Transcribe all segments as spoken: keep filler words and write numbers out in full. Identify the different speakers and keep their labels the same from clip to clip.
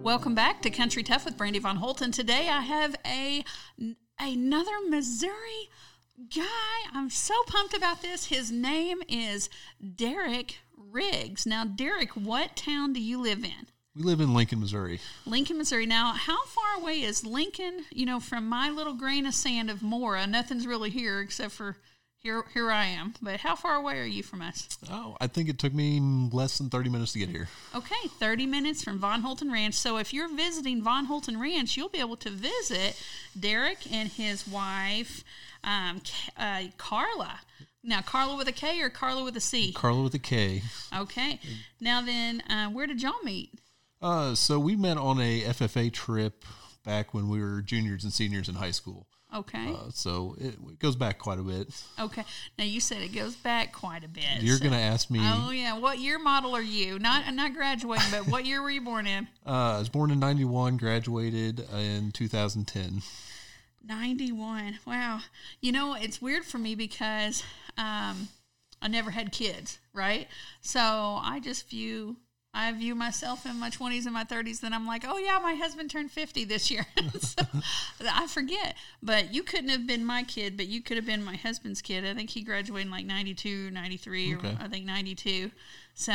Speaker 1: Welcome back to Country Tough with Brandy Von Holton. Today I have a another Missouri guy. I'm so pumped about this. His name is Derek Riggs. Now, Derek, what town do you live in?
Speaker 2: We live in Lincoln, Missouri.
Speaker 1: Lincoln, Missouri. Now, how far away is Lincoln, you know, from my little grain of sand of Mora? Nothing's really here except for here here I am. But how far away are you from us?
Speaker 2: Oh, I think it took me less than thirty minutes to get here.
Speaker 1: Okay, thirty minutes from Von Holton Ranch. So if you're visiting Von Holton Ranch, you'll be able to visit Derek and his wife, um, uh, Carla. Now, Carla with a K or Carla with a C?
Speaker 2: Carla with a K.
Speaker 1: Okay. Now then, uh, where did y'all meet?
Speaker 2: Uh, so we met on a F F A trip back when we were juniors and seniors in high school.
Speaker 1: Okay.
Speaker 2: Uh, so it, it goes back quite a bit.
Speaker 1: Okay. Now, you said it goes back quite a bit.
Speaker 2: You're
Speaker 1: so.
Speaker 2: going to ask me.
Speaker 1: Oh, yeah. What year model are you? Not not graduating, but what year were you born in?
Speaker 2: Uh, I was born in ninety-one, graduated in two thousand ten.
Speaker 1: ninety-one. Wow. You know, it's weird for me because um, I never had kids, right? So I just view... I view myself in my twenties and my thirties, then I'm like, oh, yeah, my husband turned fifty this year. So I forget. But you couldn't have been my kid, but you could have been my husband's kid. I think he graduated in like ninety-two, ninety-three, okay. or I think ninety-two. So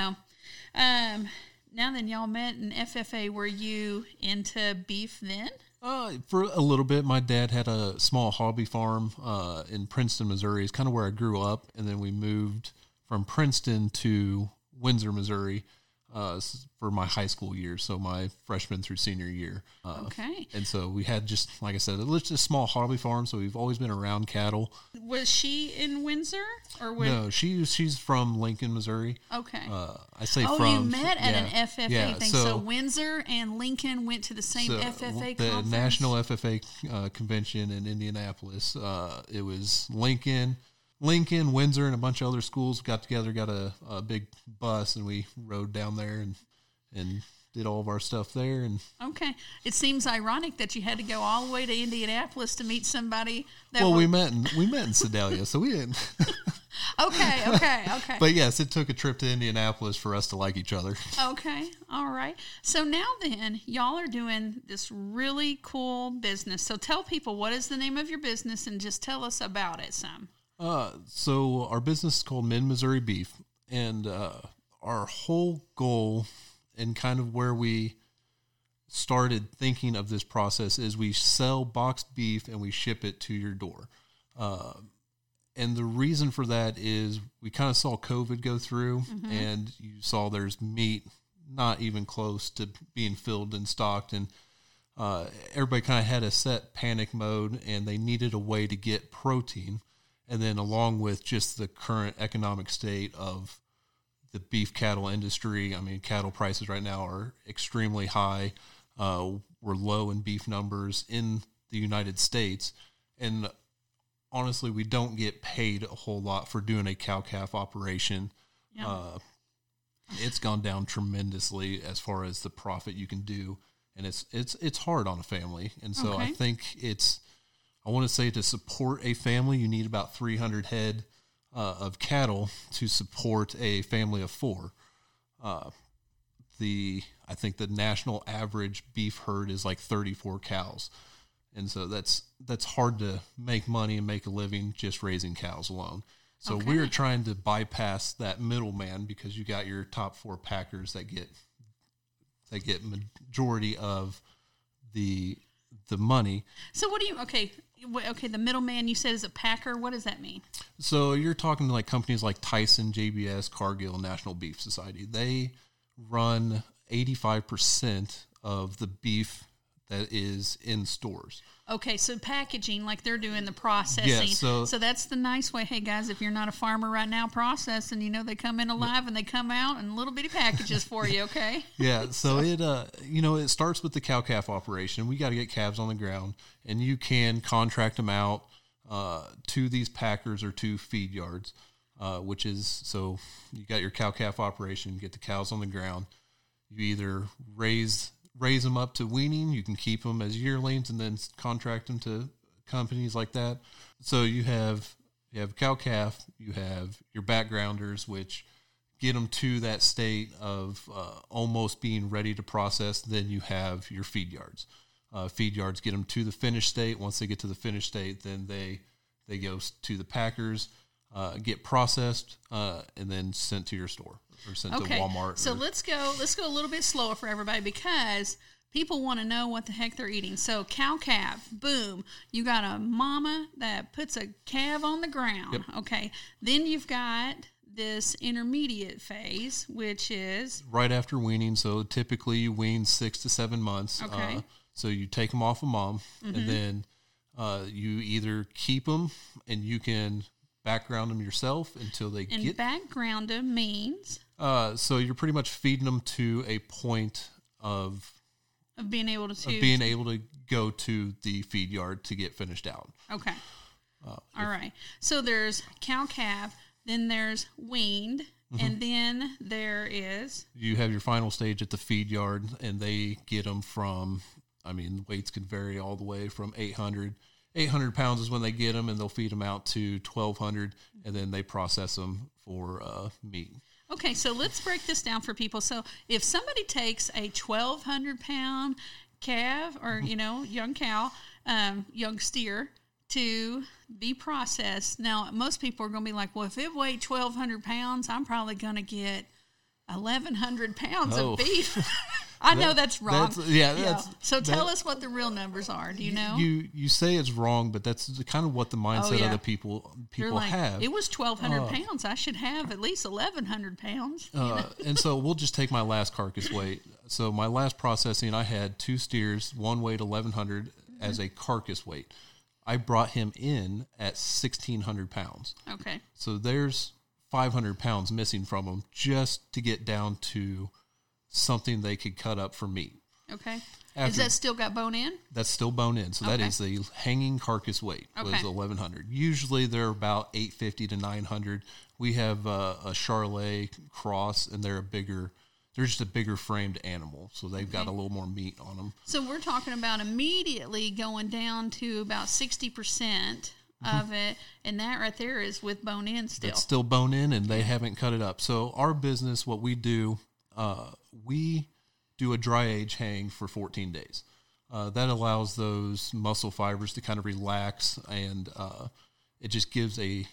Speaker 1: um, now then, y'all met in F F A. Were you into beef then?
Speaker 2: Uh, for a little bit. My dad had a small hobby farm uh, in Princeton, Missouri. It's kind of where I grew up. And then we moved from Princeton to Windsor, Missouri. Uh, for my high school years, so my freshman through senior year. Uh,
Speaker 1: okay.
Speaker 2: And so we had just, like I said, it was just a small hobby farm, so we've always been around cattle.
Speaker 1: Was she in Windsor? or was...
Speaker 2: No, she, she's from Lincoln, Missouri.
Speaker 1: Okay.
Speaker 2: Uh, I say
Speaker 1: oh,
Speaker 2: from...
Speaker 1: Oh, you met at
Speaker 2: yeah,
Speaker 1: an F F A
Speaker 2: yeah,
Speaker 1: thing.
Speaker 2: So,
Speaker 1: so Windsor and Lincoln went to the same
Speaker 2: so
Speaker 1: F F A
Speaker 2: the
Speaker 1: conference?
Speaker 2: The National F F A uh, convention in Indianapolis. Uh, it was Lincoln... Lincoln, Windsor, and a bunch of other schools got together, got a, a big bus, and we rode down there and and did all of our stuff there. And
Speaker 1: okay, it seems ironic that you had to go all the way to Indianapolis to meet somebody. That
Speaker 2: well,
Speaker 1: were...
Speaker 2: we met in we met in Sedalia, so we didn't.
Speaker 1: okay, okay, okay.
Speaker 2: But yes, it took a trip to Indianapolis for us to like each other.
Speaker 1: Okay, all right. So now then, y'all are doing this really cool business. So tell people, what is the name of your business, and just tell us about it some.
Speaker 2: Uh, so our business is called Mid-Missouri Beef, and uh, our whole goal and kind of where we started thinking of this process is we sell boxed beef and we ship it to your door. Uh, and the reason for that is we kind of saw COVID go through, mm-hmm. and you saw there's meat not even close to being filled and stocked, and uh, everybody kind of had a set panic mode, and they needed a way to get protein. And then along with just the current economic state of the beef cattle industry, I mean, cattle prices right now are extremely high. Uh, we're low in beef numbers in the United States. And honestly, we don't get paid a whole lot for doing a cow-calf operation. Yeah. Uh, it's gone down tremendously as far as the profit you can do. And it's it's it's hard on a family. And so okay. I think it's... I want to say to support a family, you need about three hundred head uh, of cattle to support a family of four. Uh, the I think the national average beef herd is like thirty-four cows. And so that's that's hard to make money and make a living just raising cows alone. So okay. we're trying to bypass that middleman, because you got your top four packers that get that get majority of the the money.
Speaker 1: So what do you okay? Okay, the middleman you said is a packer. What does that mean?
Speaker 2: So you're talking to like companies like Tyson, J B S, Cargill, National Beef Society. They run eighty-five percent of the beef that is in stores.
Speaker 1: Okay, so packaging, like they're doing the processing.
Speaker 2: Yeah, so,
Speaker 1: so that's the nice way. Hey, guys, if you're not a farmer right now processing, you know, they come in alive and they come out in little bitty packages for you, okay?
Speaker 2: Yeah, so it, uh, you know, it starts with the cow-calf operation. We got to get calves on the ground, and you can contract them out uh, to these packers or to feed yards, uh, which is, so you got your cow-calf operation, get the cows on the ground. You either raise... raise them up to weaning. You can keep them as yearlings and then contract them to companies like that. So you have you have cow calf, you have your backgrounders, which get them to that state of uh, almost being ready to process. Then you have your feed yards. Uh, feed yards get them to the finished state. Once they get to the finished state, then they they go to the packers, uh, get processed, uh, and then sent to your store or sent
Speaker 1: okay.
Speaker 2: to Walmart.
Speaker 1: So
Speaker 2: or,
Speaker 1: let's go. Let's go a little bit slower for everybody because people want to know what the heck they're eating. So cow calf, boom. You got a mama that puts a calf on the ground.
Speaker 2: Yep.
Speaker 1: Okay. Then you've got this intermediate phase, which is
Speaker 2: right after weaning. So typically you wean six to seven months.
Speaker 1: Okay.
Speaker 2: Uh, so you take them off of mom, mm-hmm. and then uh, you either keep them and you can background them yourself until they
Speaker 1: and
Speaker 2: get.
Speaker 1: Background them means
Speaker 2: Uh, so you're pretty much feeding them to a point of
Speaker 1: of being able to
Speaker 2: of being able to go to the feed yard to get finished out.
Speaker 1: Okay.
Speaker 2: Uh,
Speaker 1: All right. So there's cow calf, then there's weaned, mm-hmm. and then there is
Speaker 2: you have your final stage at the feed yard, and they get them from. I mean, weights can vary all the way from eight hundred. eight hundred pounds is when they get them, and they'll feed them out to twelve hundred, and then they process them for uh, meat.
Speaker 1: Okay, so let's break this down for people. So if somebody takes a twelve hundred pound calf or, you know, young cow, um, young steer to be processed. Now, most people are going to be like, well, if it weighed twelve hundred pounds, I'm probably going to get eleven hundred pounds
Speaker 2: oh.
Speaker 1: of beef. I know that, that's wrong.
Speaker 2: That's, yeah, that's,
Speaker 1: yeah. So tell
Speaker 2: that,
Speaker 1: us what the real numbers are. Do you know?
Speaker 2: You you say it's wrong, but that's kind of what the mindset
Speaker 1: oh, yeah.
Speaker 2: of the people people
Speaker 1: like,
Speaker 2: have.
Speaker 1: It was twelve hundred
Speaker 2: uh,
Speaker 1: pounds. I should have at least eleven hundred pounds.
Speaker 2: Uh, you know? And so we'll just take my last carcass weight. So my last processing, I had two steers, one weighed eleven hundred mm-hmm. as a carcass weight. I brought him in at sixteen hundred pounds.
Speaker 1: Okay.
Speaker 2: So there's five hundred pounds missing from him just to get down to something they could cut up for meat.
Speaker 1: Okay.
Speaker 2: After,
Speaker 1: is that still got bone in?
Speaker 2: That's still bone in. So
Speaker 1: okay.
Speaker 2: that is the hanging carcass weight was
Speaker 1: okay.
Speaker 2: eleven hundred. Usually they're about eight fifty to nine hundred. We have uh, a Charolais cross, and they're a bigger, they're just a bigger framed animal. So they've okay. got a little more meat on them.
Speaker 1: So we're talking about immediately going down to about sixty percent mm-hmm. of it. And that right there is with bone in still.
Speaker 2: It's still bone in, and they haven't cut it up. So our business, what we do, uh, we do a dry age hang for fourteen days. Uh, that allows those muscle fibers to kind of relax, and uh, it just gives a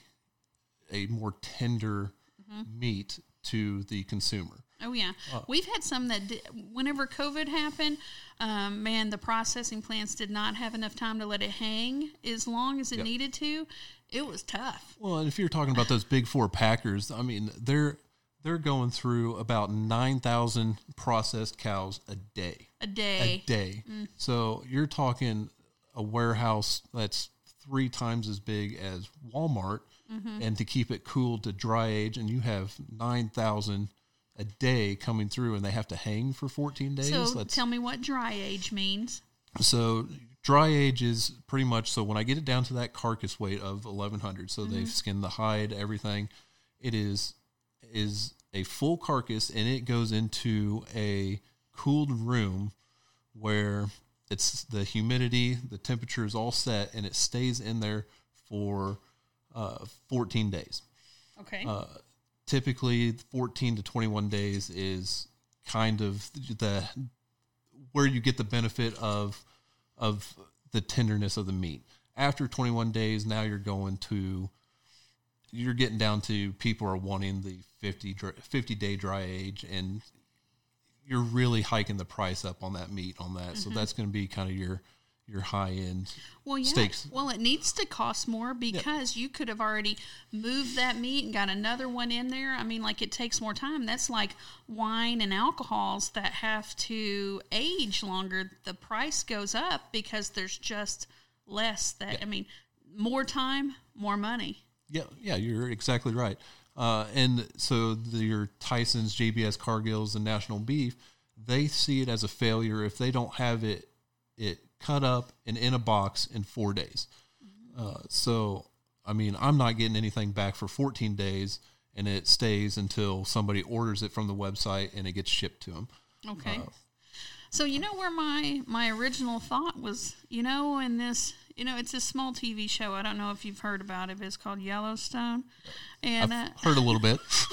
Speaker 2: a more tender mm-hmm. meat to the consumer.
Speaker 1: Oh, yeah. Uh, We've had some that, did, whenever COVID happened, um, man, the processing plants did not have enough time to let it hang as long as it yep. needed to. It was tough.
Speaker 2: Well, and if you're talking about those big four packers, I mean, they're they're going through about nine thousand processed cows a day.
Speaker 1: A day.
Speaker 2: A day. Mm. So you're talking a warehouse that's three times as big as Walmart, mm-hmm. and to keep it cool to dry age, and you have nine thousand a day coming through, and they have to hang for fourteen days.
Speaker 1: So
Speaker 2: that's,
Speaker 1: tell me what dry age means.
Speaker 2: So dry age is pretty much, so when I get it down to that carcass weight of eleven hundred, so mm-hmm. they've skinned the hide, everything, it is is a full carcass, and it goes into a cooled room where it's the humidity, the temperature is all set, and it stays in there for uh, fourteen days.
Speaker 1: Okay.
Speaker 2: Uh, typically, fourteen to twenty-one days is kind of the where you get the benefit of of the tenderness of the meat. After twenty-one days, now you're going to you're getting down to people are wanting the fifty, fifty day dry age, and you're really hiking the price up on that meat on that. Mm-hmm. So that's going to be kind of your your high end
Speaker 1: well, yeah.
Speaker 2: steaks.
Speaker 1: Well, it needs to cost more because yeah. you could have already moved that meat and got another one in there. I mean, like, it takes more time. That's like wine and alcohols that have to age longer. The price goes up because there's just less that, yeah. I mean, more time, more money.
Speaker 2: Yeah, yeah, you're exactly right. Uh, and so the, your Tyson's, J B S Cargill's, and National Beef, they see it as a failure if they don't have it it cut up and in a box in four days. Mm-hmm. Uh, so, I mean, I'm not getting anything back for fourteen days, and it stays until somebody orders it from the website and it gets shipped to them.
Speaker 1: Okay.
Speaker 2: Uh,
Speaker 1: so, you know where my, my original thought was, you know, in this... You know, it's a small T V show. I don't know if you've heard about it. It's called Yellowstone. And
Speaker 2: I've
Speaker 1: uh,
Speaker 2: heard a little bit.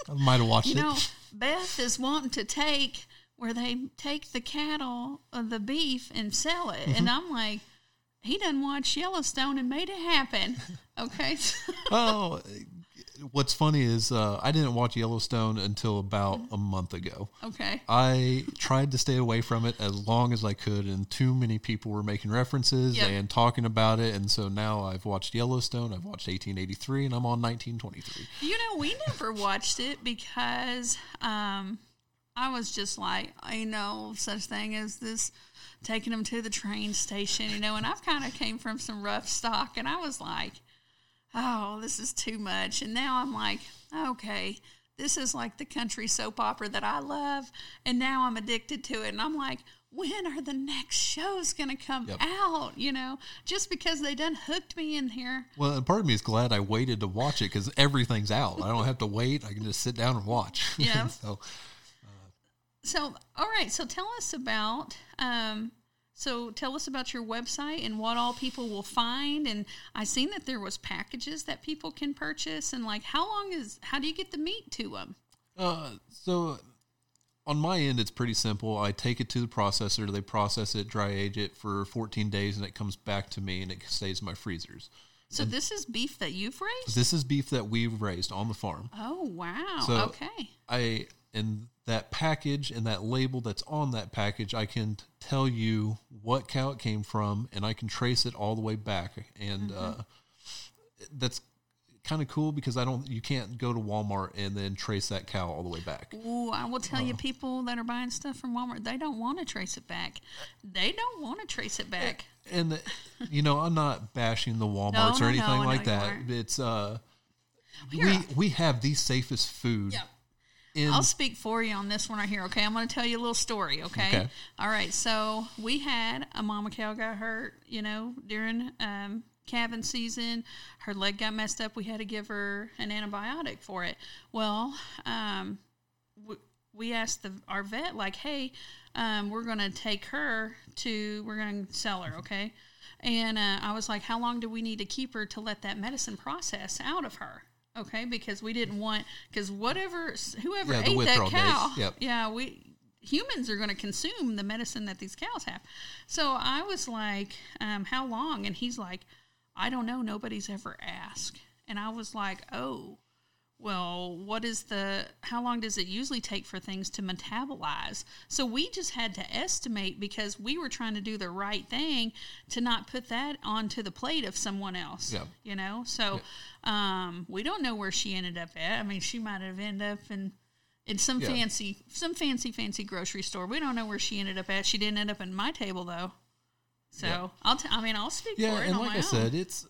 Speaker 2: I might have watched
Speaker 1: you
Speaker 2: it.
Speaker 1: know, Beth is wanting to take where they take the cattle, uh, the beef, and sell it. Mm-hmm. And I'm like, he done watched Yellowstone and made it happen. Okay.
Speaker 2: Oh, what's funny is uh, I didn't watch Yellowstone until about a month ago.
Speaker 1: Okay.
Speaker 2: I tried to stay away from it as long as I could, and too many people were making references yep. and talking about it. And so now I've watched Yellowstone, I've watched eighteen eighty-three, and I'm on nineteen twenty-three.
Speaker 1: You know, we never watched it because um, I was just like, I know such thing as this, taking them to the train station, you know, and I've kind of came from some rough stock, and I was like, oh, this is too much. And now I'm like, okay, this is like the country soap opera that I love, and now I'm addicted to it. And I'm like, when are the next shows going to come yep. out, you know, just because they done hooked me in here.
Speaker 2: Well, and part of me is glad I waited to watch it because everything's out. I don't have to wait. I can just sit down and watch.
Speaker 1: Yeah.
Speaker 2: so,
Speaker 1: So, all right. So tell us about, um, so tell us about your website and what all people will find. And I seen that there was packages that people can purchase, and like, how long is, how do you get the meat to them?
Speaker 2: Uh, so on my end, it's pretty simple. I take it to the processor. They process it, dry age it for fourteen days, and it comes back to me, and it stays in my freezers.
Speaker 1: So and this is beef that you've raised?
Speaker 2: This is beef that we've raised on the farm.
Speaker 1: Oh, wow.
Speaker 2: So
Speaker 1: okay.
Speaker 2: I, and that package and that label that's on that package, I can t- tell you what cow it came from, and I can trace it all the way back. And mm-hmm. uh, that's kind of cool because I don't, you can't go to Walmart and then trace that cow all the way back.
Speaker 1: Ooh, I will tell
Speaker 2: uh,
Speaker 1: you, people that are buying stuff from Walmart, they don't want to trace it back. They don't want to trace it back.
Speaker 2: And, and you know, I'm not bashing the Walmarts
Speaker 1: no, no,
Speaker 2: or anything
Speaker 1: no,
Speaker 2: like
Speaker 1: no,
Speaker 2: that. It's uh,
Speaker 1: Here,
Speaker 2: we we have the safest food.
Speaker 1: Yeah.
Speaker 2: In,
Speaker 1: I'll speak for you on this one right here, okay? I'm going to tell you a little story, okay?
Speaker 2: Okay.
Speaker 1: All right, so we had a mama cow got hurt, you know, during um, calving season. Her leg got messed up. We had to give her an antibiotic for it. Well, um, we, we asked the, our vet, like, hey, um, we're going to take her to, we're going to sell her, okay? And uh, I was like, how long do we need to keep her to let that medicine process out of her? Okay, because we didn't want, because whatever, whoever
Speaker 2: yeah,
Speaker 1: ate that cow,
Speaker 2: yep.
Speaker 1: yeah, we humans are going to consume the medicine that these cows have. So I was like, um, how long? And he's like, I don't know. Nobody's ever asked. And I was like, oh, well, what is the, how long does it usually take for things to metabolize? So we just had to estimate because we were trying to do the right thing to not put that onto the plate of someone else,
Speaker 2: yeah.
Speaker 1: you know? So yeah. um, we don't know where she ended up at. I mean, she might have ended up in, in some yeah. fancy, some fancy, fancy grocery store. We don't know where she ended up at. She didn't end up in my table though. So yeah. I'll, t- I mean, I'll speak
Speaker 2: yeah,
Speaker 1: for it
Speaker 2: and
Speaker 1: on
Speaker 2: like
Speaker 1: my
Speaker 2: I
Speaker 1: own.
Speaker 2: said, it's,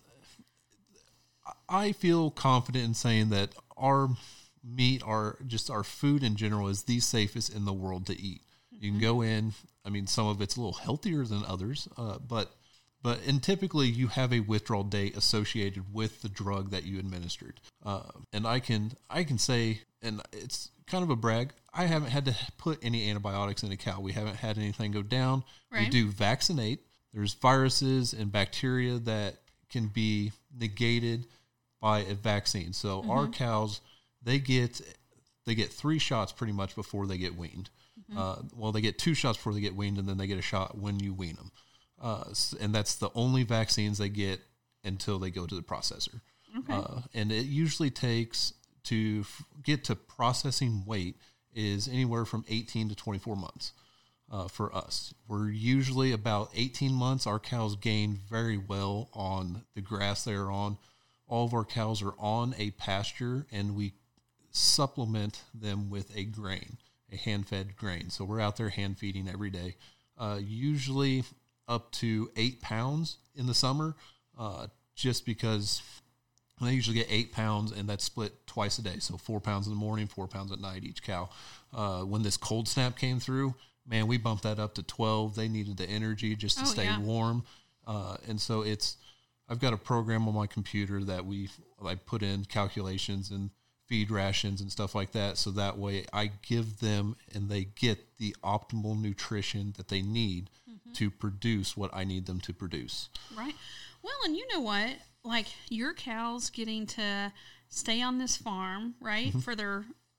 Speaker 2: I feel confident in saying that our meat, our just our food in general, is the safest in the world to eat. Mm-hmm. You can go in. I mean, some of it's a little healthier than others, uh, but but and typically you have a withdrawal date associated with the drug that you administered. Uh, and I can I can say, and it's kind of a brag, I haven't had to put any antibiotics in a cow. We haven't had anything go down. Right. We do vaccinate. There's viruses and bacteria that can be negated by a vaccine. So mm-hmm. our cows, they get they get three shots pretty much before they get weaned. Mm-hmm. Uh, well, they get two shots before they get weaned, and then they get a shot when you wean them. Uh, and that's the only vaccines they get until they go to the processor.
Speaker 1: Okay.
Speaker 2: Uh, and it usually takes to f- get to processing weight is anywhere from eighteen to twenty-four months. Uh, for us, we're usually about eighteen months. Our cows gain very well on the grass they're on. All of our cows are on a pasture, and we supplement them with a grain, a hand-fed grain. So we're out there hand-feeding every day, uh, usually up to eight pounds in the summer, uh, just because they usually get eight pounds, and that's split twice a day. So four pounds in the morning, four pounds at night each cow. Uh, when this cold snap came through, man, we bumped that up to twelve. They needed the energy just to oh, stay yeah. warm. Uh, and so it's, I've got a program on my computer that we, I put in calculations and feed rations and stuff like that. So that way I give them and they get the optimal nutrition that they need mm-hmm. to produce what I need them to produce.
Speaker 1: Right. Well, and you know what? Like your cows getting to stay on this farm, right? Mm-hmm. For their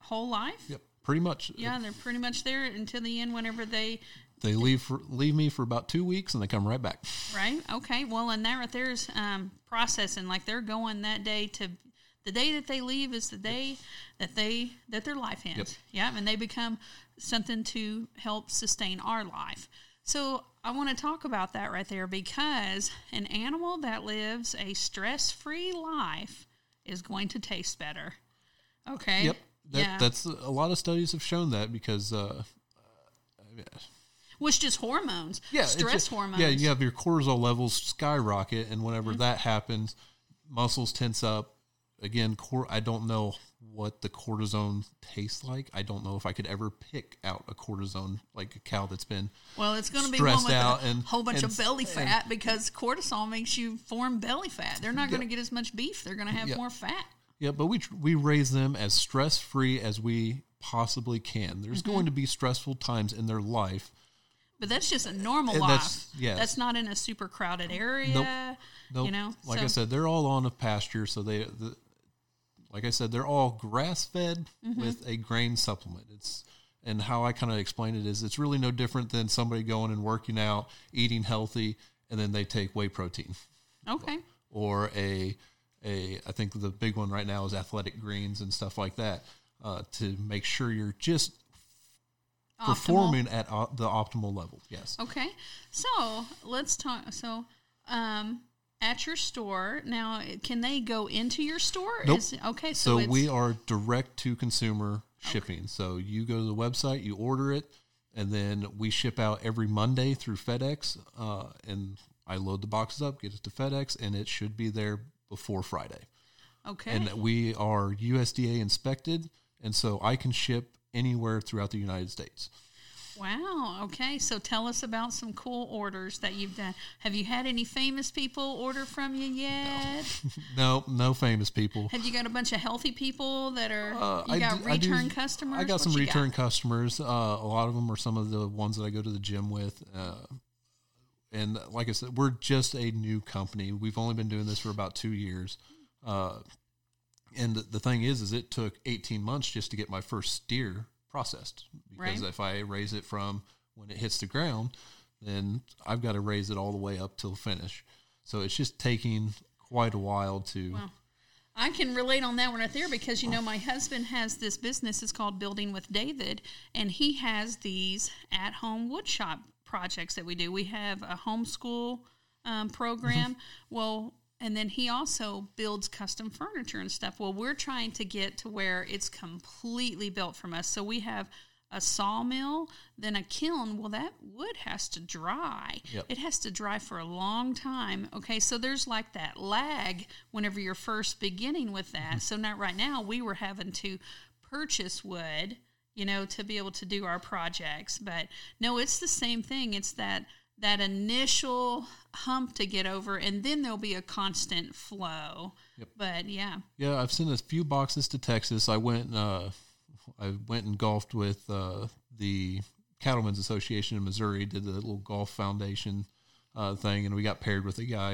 Speaker 1: whole life?
Speaker 2: Yep, pretty much.
Speaker 1: Yeah, they're pretty much there until the end whenever they...
Speaker 2: They leave for, leave me for about two weeks, and they come right back.
Speaker 1: Right? Okay. Well, and that right there is um, processing. Like, they're going that day to... The day that they leave is the day that they that their life ends. Yep. Yeah, and they become something to help sustain our life. So I want to talk about that right there, because an animal that lives a stress-free life is going to taste better. Okay?
Speaker 2: Yep. That,
Speaker 1: yeah.
Speaker 2: That's a lot of studies have shown that, because uh, uh,
Speaker 1: well, it's just hormones.
Speaker 2: Yeah,
Speaker 1: stress
Speaker 2: just,
Speaker 1: hormones.
Speaker 2: Yeah, you have your cortisol levels skyrocket, and whenever
Speaker 1: mm-hmm.
Speaker 2: that happens, muscles tense up. Again, cor- I don't know what the cortisone tastes like. I don't know if I could ever pick out a cortisone, like a cow that's been
Speaker 1: well, it's going to be one with a
Speaker 2: and,
Speaker 1: whole bunch
Speaker 2: and,
Speaker 1: of belly fat,
Speaker 2: and,
Speaker 1: because cortisol makes you form belly fat. They're not
Speaker 2: yeah.
Speaker 1: going to get as much beef. They're going to have
Speaker 2: yeah.
Speaker 1: more fat.
Speaker 2: Yeah, but we we raise them as stress-free as we possibly can. There's mm-hmm. going to be stressful times in their life.
Speaker 1: But that's just a normal
Speaker 2: and
Speaker 1: life.
Speaker 2: That's, yes.
Speaker 1: that's not in a super crowded area.
Speaker 2: Nope. Nope.
Speaker 1: You know?
Speaker 2: Like
Speaker 1: so.
Speaker 2: I said, they're all on a pasture, so they... The, Like I said, they're all grass-fed mm-hmm. with a grain supplement. It's and how I kind of explain it is it's really no different than somebody going and working out, eating healthy, and then they take whey protein.
Speaker 1: Okay.
Speaker 2: Or a a I think the big one right now is Athletic Greens and stuff like that uh, to make sure you're just optimal. Performing at o- the optimal level. Yes.
Speaker 1: Okay. So let's talk. So. Um, At your store. Now, can they go into your store?
Speaker 2: Nope.
Speaker 1: Is, okay, so,
Speaker 2: so
Speaker 1: it's,
Speaker 2: we are direct-to-consumer shipping. Okay. So you go to the website, you order it, and then we ship out every Monday through FedEx, uh, and I load the boxes up, get it to FedEx, and it should be there before Friday.
Speaker 1: Okay.
Speaker 2: And we are U S D A inspected, and so I can ship anywhere throughout the United States.
Speaker 1: Wow. Okay. So tell us about some cool orders that you've done. Have you had any famous people order from you yet?
Speaker 2: No, no, no famous people.
Speaker 1: Have you got a bunch of healthy people that are,
Speaker 2: uh,
Speaker 1: you
Speaker 2: I
Speaker 1: got
Speaker 2: do,
Speaker 1: return
Speaker 2: I do,
Speaker 1: customers?
Speaker 2: I got
Speaker 1: what
Speaker 2: some return
Speaker 1: got?
Speaker 2: customers. Uh, a lot of them are some of the ones that I go to the gym with. Uh, and like I said, we're just a new company. We've only been doing this for about two years. Uh, and the, the thing is, is it took eighteen months just to get my first steer processed, because right. if I raise it from when it hits the ground, then I've got to raise it all the way up till finish. So it's just taking quite a while to.
Speaker 1: Well, I can relate on that one right there, because, you know, my husband has this business. It's called Building with David, and he has these at-home wood shop projects that we do. We have a homeschool um, program. Well, and then he also builds custom furniture and stuff. Well, we're trying to get to where it's completely built from us. So we have a sawmill, then a kiln. Well, that wood has to dry.
Speaker 2: Yep.
Speaker 1: It has to dry for a long time. Okay, so there's like that lag whenever you're first beginning with that. Mm-hmm. So not right now, we were having to purchase wood, you know, to be able to do our projects. But no, it's the same thing. It's that that initial hump to get over, and then there'll be a constant flow. Yep. But yeah.
Speaker 2: Yeah, I've sent a few boxes to Texas. I went uh, I went and golfed with uh, the Cattlemen's Association in Missouri, did the little golf foundation uh, thing, and we got paired with a guy.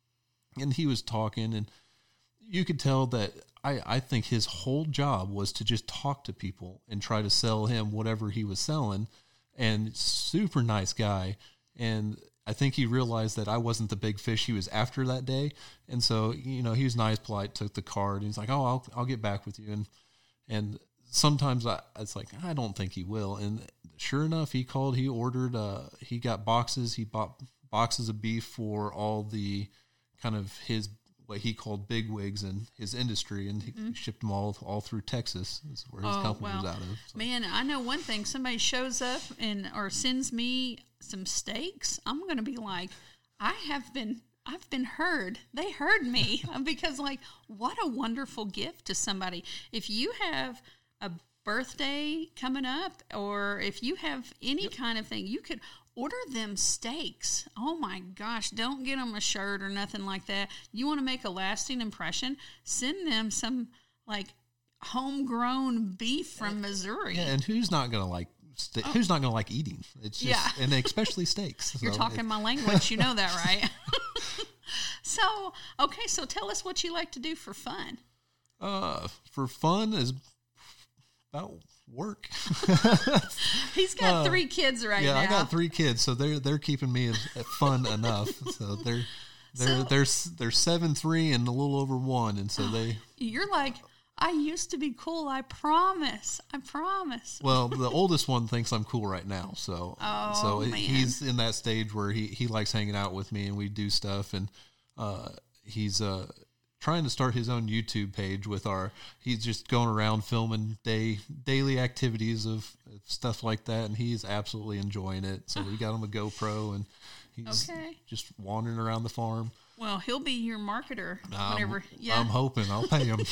Speaker 2: And he was talking, and you could tell that I, I think his whole job was to just talk to people and try to sell him whatever he was selling. And super nice guy. And I think he realized that I wasn't the big fish he was after that day. And so, you know, he was nice, polite, took the card, and he's like, oh, I'll I'll get back with you. And and sometimes I, it's like, I don't think he will. And sure enough, he called, he ordered, uh, he got boxes. He bought boxes of beef for all the kind of his, what he called bigwigs in his industry, and he mm-hmm. shipped them all all through Texas. That's where his
Speaker 1: oh,
Speaker 2: company
Speaker 1: well,
Speaker 2: was out of. So.
Speaker 1: Man, I know one thing. Somebody shows up and or sends me some steaks, I'm going to be like, I have been, I've been heard. They heard me. Because, like, what a wonderful gift to somebody. If you have a birthday coming up, or if you have any yep. kind of thing, you could order them steaks. Oh my gosh, don't get them a shirt or nothing like that. You want to make a lasting impression, send them some, like, homegrown beef from Missouri.
Speaker 2: Yeah, and who's not going to like Ste- oh. Who's not going to like eating? It's just, yeah. and especially steaks.
Speaker 1: You're
Speaker 2: so
Speaker 1: talking
Speaker 2: it,
Speaker 1: my language. You know that, right? So, okay. So tell us what you like to do for fun.
Speaker 2: Uh, for fun is about work.
Speaker 1: He's got
Speaker 2: Uh,
Speaker 1: three kids right
Speaker 2: yeah,
Speaker 1: now.
Speaker 2: I got three kids, so they're they're keeping me fun enough. So they're they're
Speaker 1: So-
Speaker 2: they're they're seven, three, and a little over one, and so they.
Speaker 1: You're like, I used to be cool. I promise. I promise.
Speaker 2: Well, the oldest one thinks I'm cool right now, so
Speaker 1: Oh,
Speaker 2: so
Speaker 1: man.
Speaker 2: he's in that stage where he he likes hanging out with me, and we do stuff, and uh, he's uh. trying to start his own YouTube page with our, he's just going around filming day daily activities of, of stuff like that, and he's absolutely enjoying it. So we got him a GoPro, and he's
Speaker 1: Okay.
Speaker 2: just wandering around the farm.
Speaker 1: Well, he'll be your marketer whenever.
Speaker 2: I'm,
Speaker 1: yeah.
Speaker 2: I'm hoping I'll pay him.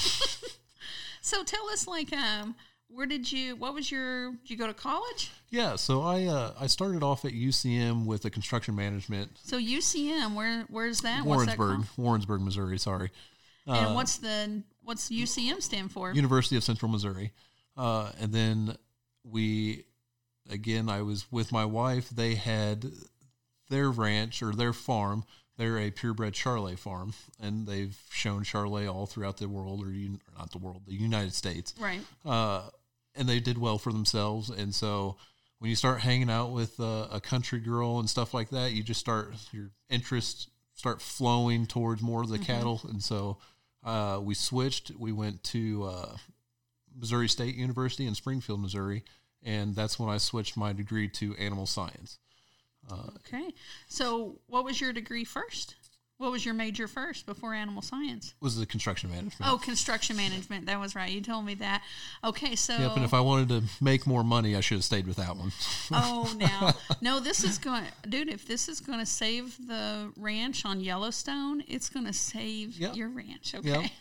Speaker 1: So tell us, like, um, where did you? What was your? Did you go to college?
Speaker 2: Yeah, so I uh, I started off at U C M with a construction management.
Speaker 1: So U C M, where where's that? What's that
Speaker 2: Warrensburg,
Speaker 1: called?
Speaker 2: Warrensburg, Missouri. Sorry.
Speaker 1: And what's the what's U C M stand for?
Speaker 2: University of Central Missouri. Uh, and then we, again, I was with my wife. They had their ranch or their farm. They're a purebred Charolais farm, and they've shown Charolais all throughout the world, or, un- or not the world, the United States.
Speaker 1: Right.
Speaker 2: Uh, and they did well for themselves. And so when you start hanging out with uh, a country girl and stuff like that, you just start, your interests start flowing towards more of the mm-hmm. cattle. And so uh, we switched. We went to uh, Missouri State University in Springfield, Missouri, and that's when I switched my degree to animal science. Uh,
Speaker 1: okay. So what was your degree first? What was your major first before animal science?
Speaker 2: Was the construction management.
Speaker 1: Oh, construction management. That was right. You told me that. Okay, so.
Speaker 2: Yep, and if I wanted to make more money, I should have stayed with that one.
Speaker 1: Oh, now. No, this is going to, dude, if this is going to save the ranch on Yellowstone, it's going to save
Speaker 2: Yep.
Speaker 1: your ranch. Okay.
Speaker 2: Yep.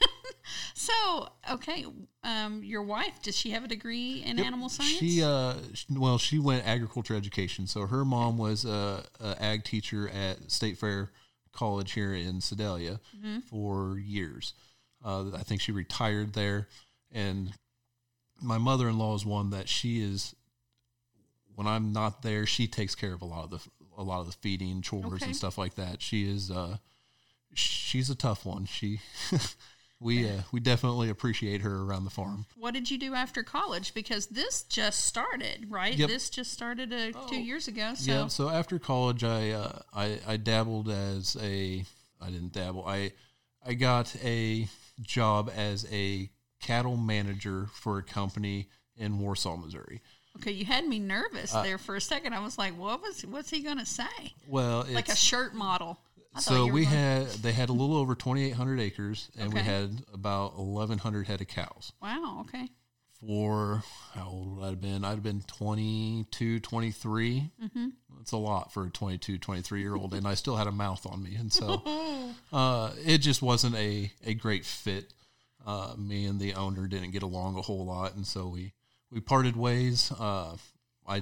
Speaker 1: So, okay, um, your wife, does she have a degree in
Speaker 2: Yep.
Speaker 1: animal science?
Speaker 2: She, uh, sh- well, she went agriculture education. So her mom was a, a ag teacher at State Fair College here in Sedalia mm-hmm. for years. Uh, I think she retired there. And my mother-in-law is one that she is, when I'm not there, she takes care of a lot of the, a lot of the feeding chores
Speaker 1: Okay.
Speaker 2: and stuff like that. She is, uh, she's a tough one. She, we, uh, we definitely appreciate her around the farm.
Speaker 1: What did you do after college? Because this just started, right?
Speaker 2: Yep.
Speaker 1: This just started uh,
Speaker 2: Oh,
Speaker 1: two years ago. So.
Speaker 2: Yeah. So after college, I, uh, I, I dabbled as a, I didn't dabble. I, I got a job as a cattle manager for a company in Warsaw, Missouri.
Speaker 1: Okay, you had me nervous
Speaker 2: Uh,
Speaker 1: there for a second. I was like, "What was? What's he gonna say?"
Speaker 2: Well, it's,
Speaker 1: Like a shirt model. I thought
Speaker 2: so
Speaker 1: you were
Speaker 2: we
Speaker 1: going-
Speaker 2: had, they had a little over twenty-eight hundred acres, and we
Speaker 1: Okay.
Speaker 2: had about eleven hundred head of cows.
Speaker 1: Wow. Okay.
Speaker 2: For how old would I have been? I'd have been twenty-two, twenty-three. Mm-hmm. That's a lot for a twenty-two, twenty-three year old. And I still had a mouth on me. And so uh, it just wasn't a, a great fit. Uh, me and the owner didn't get along a whole lot. And so we, we parted ways. Uh, I,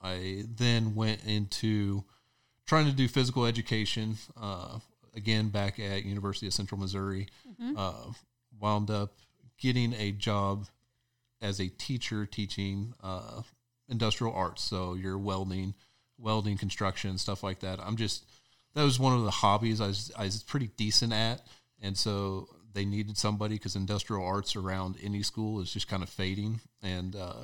Speaker 2: I then went into trying to do physical education, uh, again, back at University of Central Missouri. Mm-hmm. Uh, wound up getting a job as a teacher teaching uh, industrial arts. So your welding, welding, construction, stuff like that. I'm just, that was one of the hobbies I was, I was pretty decent at. And so they needed somebody because industrial arts around any school is just kind of fading. And uh,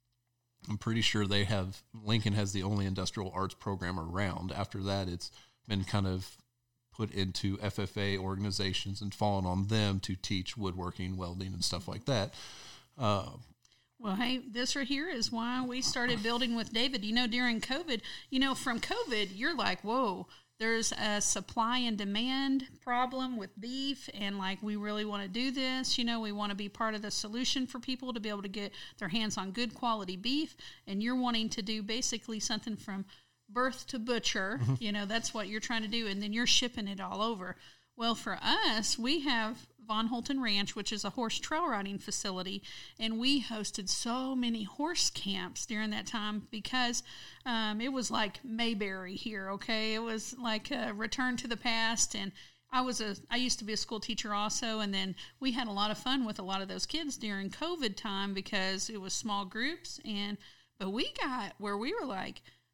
Speaker 2: I'm pretty sure they have, Lincoln has the only industrial arts program around. After that, it's been kind of put into F F A organizations and fallen on them to teach woodworking, welding, and stuff like that. Uh,
Speaker 1: Well, hey, this right here is why we started building with David. You know, during COVID, you know, from COVID, you're like, whoa, there's a supply and demand problem with beef, and like, we really want to do this. You know, we want to be part of the solution for people to be able to get their hands on good quality beef, and you're wanting to do basically something from birth to butcher. Mm-hmm. You know, that's what you're trying to do, and then you're shipping it all over. Well, for us, we have Von Holton Ranch, which is a horse trail riding facility, and we hosted so many horse camps during that time because um, it was like Mayberry here, okay? It was like a return to the past, and I was a I used to be a school teacher also, and then we had a lot of fun with a lot of those kids during COVID time because it was small groups, and but we got where we were like,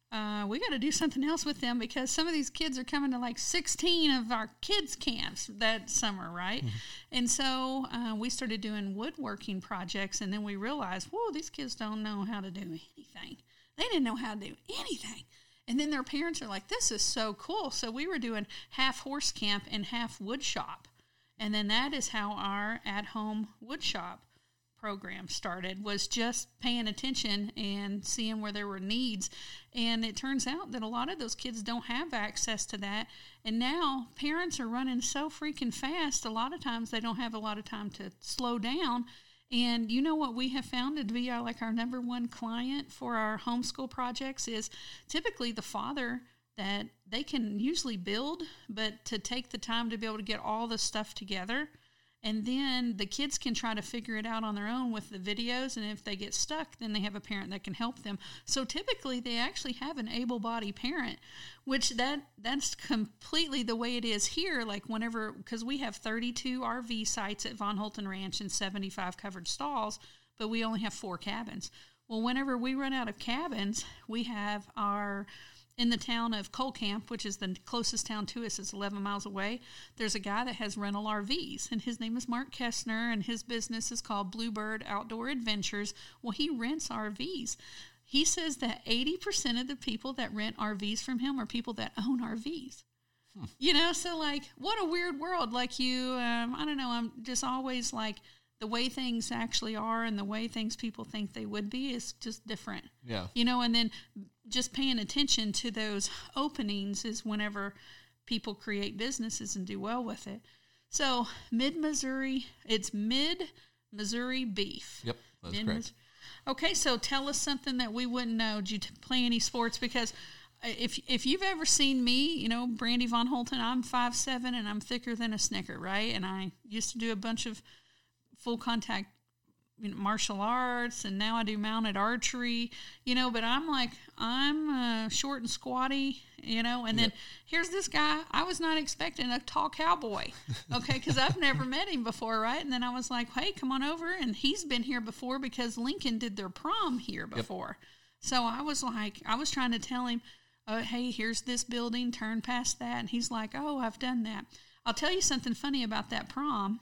Speaker 1: uh, we got to do something else with them because some of these kids are coming to like sixteen of our kids' camps that summer, right? Mm-hmm. And so uh, we started doing woodworking projects, and then we realized, whoa, these kids don't know how to do anything. They didn't know how to do anything. And then their parents are like, this is so cool. So we were doing half horse camp and half wood shop. And then that is how our at-home wood shop program started, was just paying attention and seeing where there were needs. And it turns out that a lot of those kids don't have access to that. And now parents are running so freaking fast, a lot of times they don't have a lot of time to slow down. And you know what we have found to be our, like our number one client for our homeschool projects is typically the father that they can usually build, but to take the time to be able to get all the stuff together. And then the kids can try to figure it out on their own with the videos. And if they get stuck, then they have a parent that can help them. So typically they actually have an able-bodied parent, which that that's completely the way it is here. Like whenever, because we have thirty-two R V sites at Von Holten Ranch and seventy-five covered stalls, but we only have four cabins. Well, whenever we run out of cabins, we have our... in the town of Colcamp, which is the closest town to us, is eleven miles away, there's a guy that has rental R Vs, and his name is Mark Kessner, and his business is called Bluebird Outdoor Adventures. Well, he rents R Vs. He says that eighty percent of the people that rent R Vs from him are people that own R Vs. Hmm. You know, so, like, what a weird world. Like, you, um, I don't know, I'm just always, like, the way things actually are and the way things people think they would be is just different.
Speaker 2: Yeah.
Speaker 1: You know, and then just paying attention to those openings is whenever people create businesses and do well with it. So Mid-Missouri, it's Mid-Missouri Beef.
Speaker 2: Yep, that's
Speaker 1: Mid-
Speaker 2: correct.
Speaker 1: Okay, so tell us something that we wouldn't know. Did you t- play any sports? Because if if you've ever seen me, you know, Brandy Von Holten, I'm five seven and I'm thicker than a Snicker, right? And I used to do a bunch of full contact, you know, martial arts, and now I do mounted archery, you know, but I'm like, I'm uh, short and squatty, you know, and then
Speaker 2: yep.
Speaker 1: here's this guy. I was not expecting a tall cowboy, okay, because I've never met him before, right? And then I was like, hey, come on over, and he's been here before because Lincoln did their prom here before. Yep. So I was like, I was trying to tell him, oh, hey, here's this building, turn past that, and he's like, oh, I've done that. I'll tell you something funny about that prom.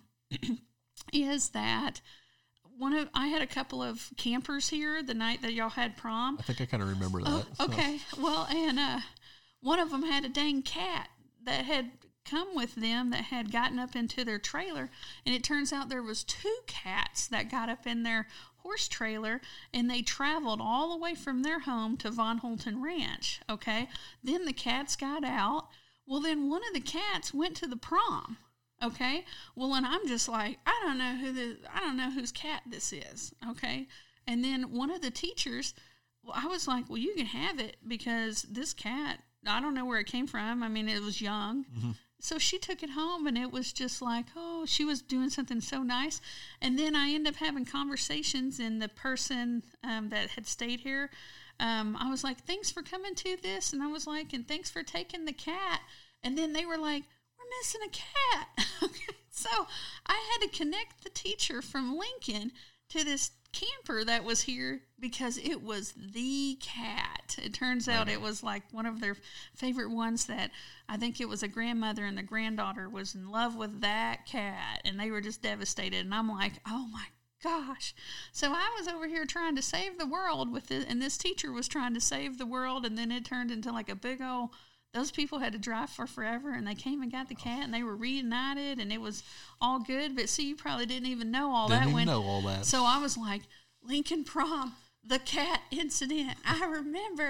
Speaker 1: Is that one of I had a couple of campers here the night that y'all had prom.
Speaker 2: I think I kind of remember that.
Speaker 1: Oh, okay. So. Well, and uh, one of them had a dang cat that had come with them that had gotten up into their trailer, and it turns out there was two cats that got up in their horse trailer, and they traveled all the way from their home to Von Holten Ranch, okay? Then the cats got out. Well, then one of the cats went to the prom. Okay, well, and I'm just like, I don't know who the, I don't know whose cat this is. Okay, and then one of the teachers, well, I was like, well, you can have it because this cat, I don't know where it came from. I mean, it was young, mm-hmm. So she took it home, and it was just like, oh, she was doing something so nice. And then I ended up having conversations, and the person um, that had stayed here, um, I was like, thanks for coming to this, and I was like, and thanks for taking the cat. And then they were like, missing a cat. Okay, so I had to connect the teacher from Lincoln to this camper that was here because it was the cat. It turns out it was like one of their favorite ones that I think it was a grandmother and the granddaughter was in love with that cat, and they were just devastated. And I'm like, oh my gosh. So I was over here trying to save the world with it, and this teacher was trying to save the world, and then it turned into like a big old, those people had to drive for forever, and they came and got the cat, and they were reunited, and it was all good. But see, you probably didn't even know all
Speaker 2: didn't
Speaker 1: that.
Speaker 2: Didn't
Speaker 1: when,
Speaker 2: know all that.
Speaker 1: So I was like, Lincoln Prom, the cat incident. I remember.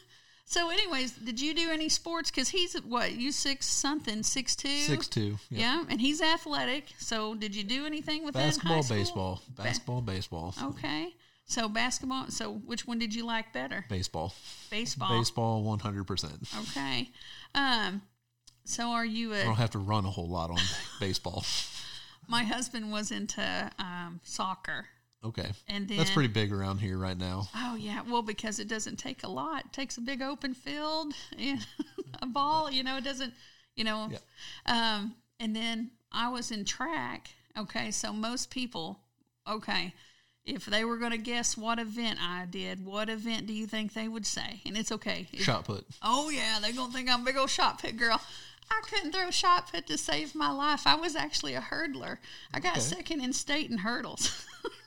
Speaker 1: So anyways, did you do any sports? Because he's, what, you six something, six two?
Speaker 2: Six two. Yep.
Speaker 1: Yeah, and he's athletic. So did you do anything with
Speaker 2: basketball,
Speaker 1: that in high
Speaker 2: baseball.
Speaker 1: school?
Speaker 2: Basketball, baseball.
Speaker 1: Okay. So basketball, so which one did you like better?
Speaker 2: Baseball.
Speaker 1: Baseball.
Speaker 2: Baseball, one hundred percent.
Speaker 1: Okay. Um, so are you a...
Speaker 2: I don't have to run a whole lot on baseball.
Speaker 1: My husband was into um, soccer.
Speaker 2: Okay.
Speaker 1: And then,
Speaker 2: that's pretty big around here right now.
Speaker 1: Oh, yeah. Well, because it doesn't take a lot. It takes a big open field and a ball. You know, it doesn't, you know.
Speaker 2: Yeah.
Speaker 1: Um, and then I was in track. Okay. So most people, okay, if they were going to guess what event I did, what event do you think they would say? And it's okay.
Speaker 2: Shot put.
Speaker 1: Oh, yeah, they're going to think I'm a big old shot put girl. I couldn't throw shot put to save my life. I was actually a hurdler. I got okay. second in state in hurdles.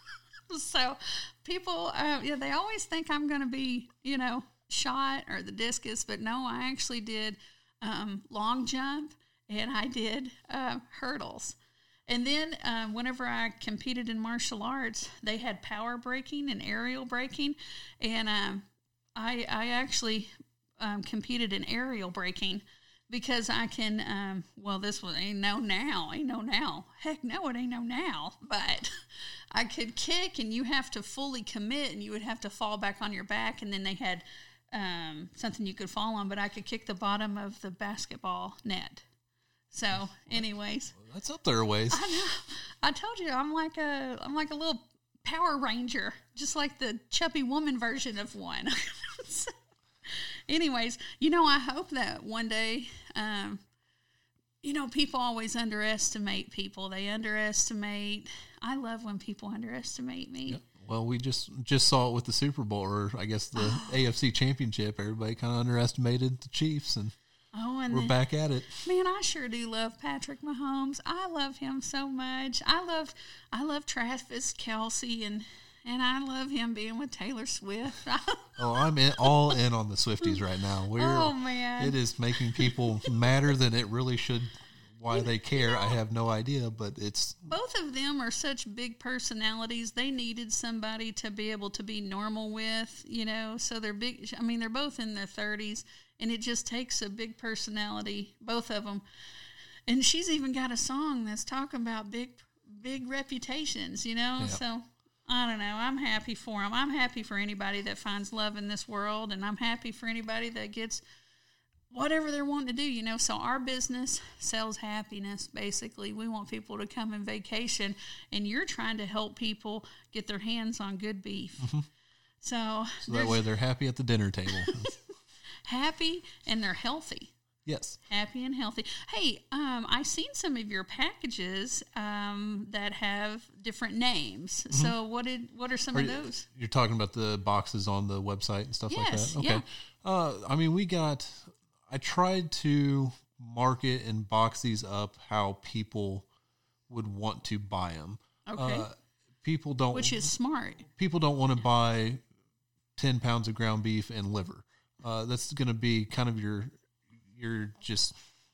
Speaker 1: So people, uh, yeah, they always think I'm going to be, you know, shot or the discus, but no, I actually did um, long jump and I did uh, hurdles. And then uh, whenever I competed in martial arts, they had power breaking and aerial breaking. And um, I, I actually um, competed in aerial breaking because I can, um, well, this was, ain't no now, ain't no now. Heck no, it ain't no now. But I could kick and you have to fully commit and you would have to fall back on your back. And then they had um, something you could fall on, but I could kick the bottom of the basketball net. So, anyways,
Speaker 2: well, that's up there a ways.
Speaker 1: I know. I told you I'm like a I'm like a little Power Ranger, just like the chubby woman version of one. So, anyways, you know, I hope that one day, um, you know, people always underestimate people. They underestimate. I love when people underestimate me.
Speaker 2: Yep. Well, we just just saw it with the Super Bowl, or I guess the oh. A F C Championship. Everybody kind of underestimated the Chiefs, and
Speaker 1: Oh, and
Speaker 2: we're
Speaker 1: then,
Speaker 2: back at it.
Speaker 1: Man, I sure do love Patrick Mahomes. I love him so much. I love I love Travis Kelce, and and I love him being with Taylor Swift.
Speaker 2: Oh, I'm in, all in on the Swifties right now. We're,
Speaker 1: oh, man.
Speaker 2: It is making people madder than it really should. Why they care, you know, I have no idea, but it's...
Speaker 1: Both of them are such big personalities. They needed somebody to be able to be normal with, you know, so they're big. I mean, they're both in their thirties, and it just takes a big personality, both of them. And she's even got a song that's talking about big, big reputations, you know, yeah. So I don't know. I'm happy for them. I'm happy for anybody that finds love in this world, and I'm happy for anybody that gets whatever they're wanting to do, you know. So our business sells happiness, basically. We want people to come and vacation, and you're trying to help people get their hands on good beef. Mm-hmm. So,
Speaker 2: so that way they're happy at the dinner table.
Speaker 1: Happy, and they're healthy.
Speaker 2: Yes.
Speaker 1: Happy and healthy. Hey, um, I've seen some of your packages um, that have different names. Mm-hmm. So what did what are some
Speaker 2: are
Speaker 1: of
Speaker 2: you,
Speaker 1: those?
Speaker 2: You're talking about the boxes on the website and stuff
Speaker 1: yes,
Speaker 2: like that?
Speaker 1: Okay.
Speaker 2: Yeah. Uh, I mean, we got... I tried to market and box these up how people would want to buy them.
Speaker 1: Okay. Uh,
Speaker 2: people don't...
Speaker 1: Which is smart.
Speaker 2: People don't want to buy ten pounds of ground beef and liver. Uh, that's going to be kind of your... your just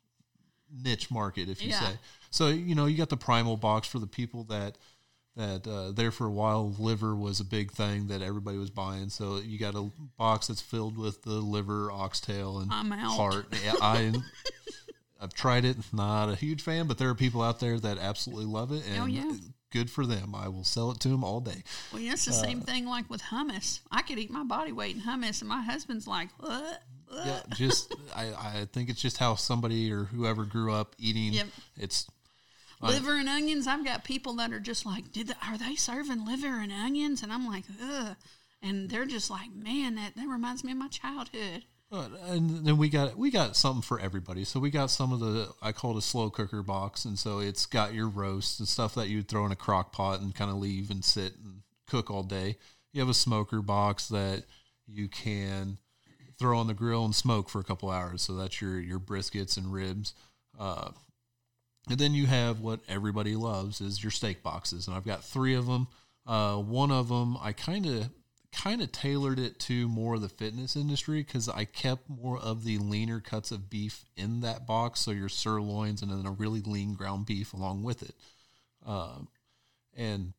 Speaker 2: niche market, if you yeah. say. So, you know, you got the primal box for the people that that uh, there for a while, liver was a big thing that everybody was buying. So you got a box that's filled with the liver, oxtail, and
Speaker 1: I'm out.
Speaker 2: heart. I, I've tried it. Not a huge fan, but there are people out there that absolutely love it. And
Speaker 1: oh, yeah.
Speaker 2: good for them. I will sell it to them all day.
Speaker 1: Well, yeah, it's the uh, same thing like with hummus. I could eat my body weight in hummus, and my husband's like, what?
Speaker 2: Yeah, just I, I think it's just how somebody or whoever grew up eating.
Speaker 1: Yep.
Speaker 2: It's
Speaker 1: liver and onions. I've got people that are just like, did the, are they serving liver and onions? And I'm like, ugh. And they're just like, man, that, that reminds me of my childhood.
Speaker 2: Uh, and then we got we got something for everybody. So we got some of the, I call it a slow cooker box, and so it's got your roasts and stuff that you'd throw in a crock pot and kind of leave and sit and cook all day. You have a smoker box that you can throw on the grill and smoke for a couple hours. So that's your your briskets and ribs. Uh, and then you have what everybody loves is your steak boxes, and I've got three of them. Uh, one of them I kind of kind of tailored it to more of the fitness industry because I kept more of the leaner cuts of beef in that box. So your sirloins and then a really lean ground beef along with it. Um, and